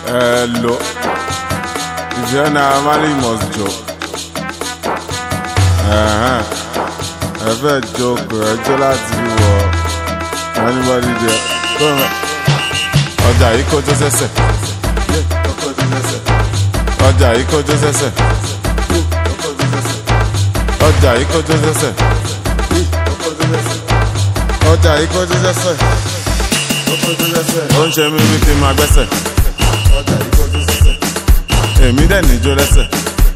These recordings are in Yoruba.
Hello. If you're not married, you must joke. I fẹ́ joke ẹjọ́ láti wọ anybody there. Ọjà yìí kọjọ́ sẹ́sẹ̀. Ọjà yìí kọjọ́ sẹ́sẹ̀. Ọjà yìí kọjọ́ sẹ́sẹ̀. Ọjà yìí kọjọ́ sẹ́sẹ̀. Ó ń ṣe mí bí kí n máa gbẹ́sẹ̀. Èmi dẹ̀ níjó lẹ́sẹ̀.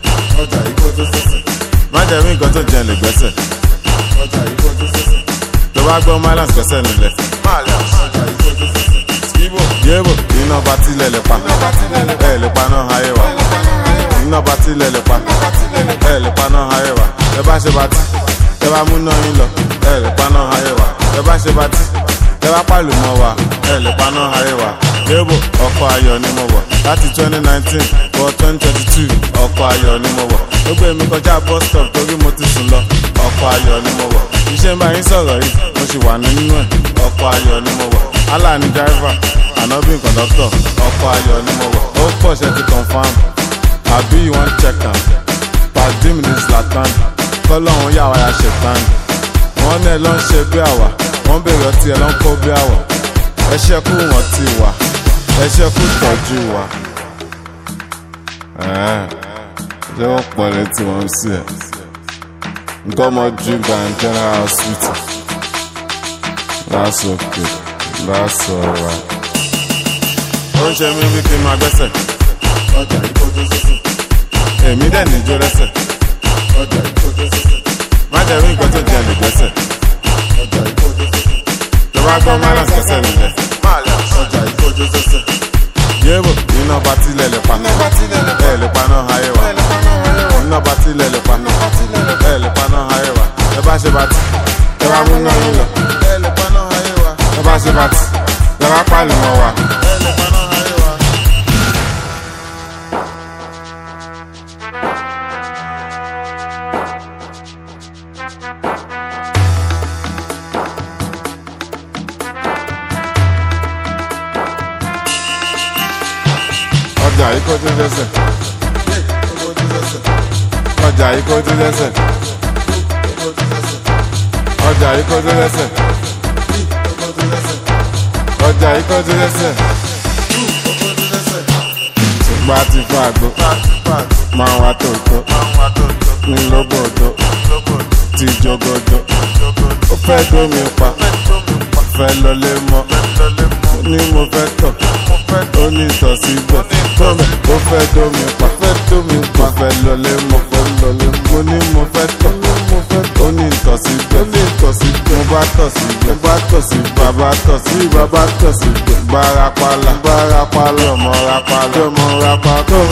Má jẹ́ mí nǹkan tó jẹ́ lè gbẹ́sẹ̀. Tó bá gbọ́ Malams gbẹ́sẹ̀ nílẹ̀. Yébò iná bá tilẹ̀ lè pa. Ẹ lè pa náà ayé wa. Iná bá tilẹ̀ lè pa. Ẹ lè pa náà ayé wa. Ẹ bá ṣe bá tí. Ẹ bá mú náà yín lọ. Ẹ lè pa náà ayé wa. Ẹ bá ṣe bá tí. Ẹ bá pàlù mọ́ wa. Ẹ lè pa náà ayé wa. Yébò ọkọ̀ ayọ̀ ni mo wọ̀. Láti 2019 wọ 2022 ọkọ̀ ayọ̀ ni mo wọ̀. Ó gbé mi kọjá bus stop torí mo ti sùn lọ. Ọkọ̀ ayọ̀ ni mo wọ̀. Iṣẹ́ ń bá yín sọ̀rọ̀ yìí, mo sì wà nínú ẹ̀. Ọkọ̀ ayọ̀ ni mo wọ̀. Allah ni driver, Ànábì conductor. Ọkọ̀ ayọ̀ ni mo wọ̀. Ó pọ̀ ṣe ti confam. Àbí you wan check am. Pàdé mi ní Zlatan. Kọ́lọ́hún yà wá ya ṣètàn. Wọ́n náà lọ ń ṣe bí àwà. Wọ́n bèrè ọtí ẹ̀ ló ń kó bí àwà. Ẹ ṣẹ́kù wọ́n ti wà. Ẹ ṣẹ́kù tọ́jú wa. Ṣé wọ́n pọ̀ létí wọn sí ẹ̀? Nǹkan ọmọ drink and general hospital. That's okay. That's alright. Ó ń ṣe mí bí kí n máa gbẹ́sẹ̀. Èmi dẹ̀ níjó lẹ́sẹ̀. Má jẹ́ rí nǹkan tó jẹ́ lè gbẹ́sẹ̀. Tó bá gbọ́ Malams gbẹ́sẹ̀ nílẹ̀. Yébò iná bá tilẹ̀ lè pa. Ẹ lè pa náà ayé wa. Iná bá tilẹ̀ lè pa. Ẹ lè pa náà ayé wa. Ẹ bá ṣe bá tí. Ẹ bá mú náà yín lọ. Ẹ lè pa náà ayé wa. Ẹ bá ṣe bá tí. Ẹ bá pàlù mọ́ wa. Ẹ lè pa náà ayé wa. Ọjà yìí kọjú lẹ́sẹ̀. Ọjà yìí kọjú lẹ́sẹ̀. Ọjà yìí kọjú lẹ́sẹ̀. Ọjà yìí kọjú lẹ́sẹ̀. Ṣùgbọ́n a ti fún àgbo. Máa wá tòótọ́. Ní lóbòdó. Ti jogodo. Ó fẹ́ dómi pa. Fẹ́ lọlé mọ́. Ní mo fẹ́ tọ̀. Ó ní ìtọ̀ síbẹ̀. Ó fẹ́ dómi pa. Fẹ́ lọlé mọ́. Mo ní mo fẹ́ tọ̀. Ó ní ìtọ̀ síbẹ̀. Mo bá tọ̀ síbẹ̀. Bàbá tọ̀ síbẹ̀. Bárapálá. Ọmọ rapálá.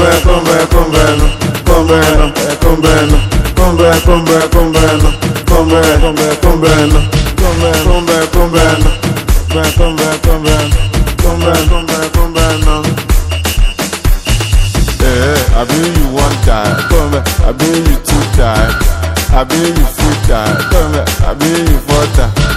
Àbí you wan die, come back. Àbí you too die, àbí you fit die, come back. Àbí you fall die.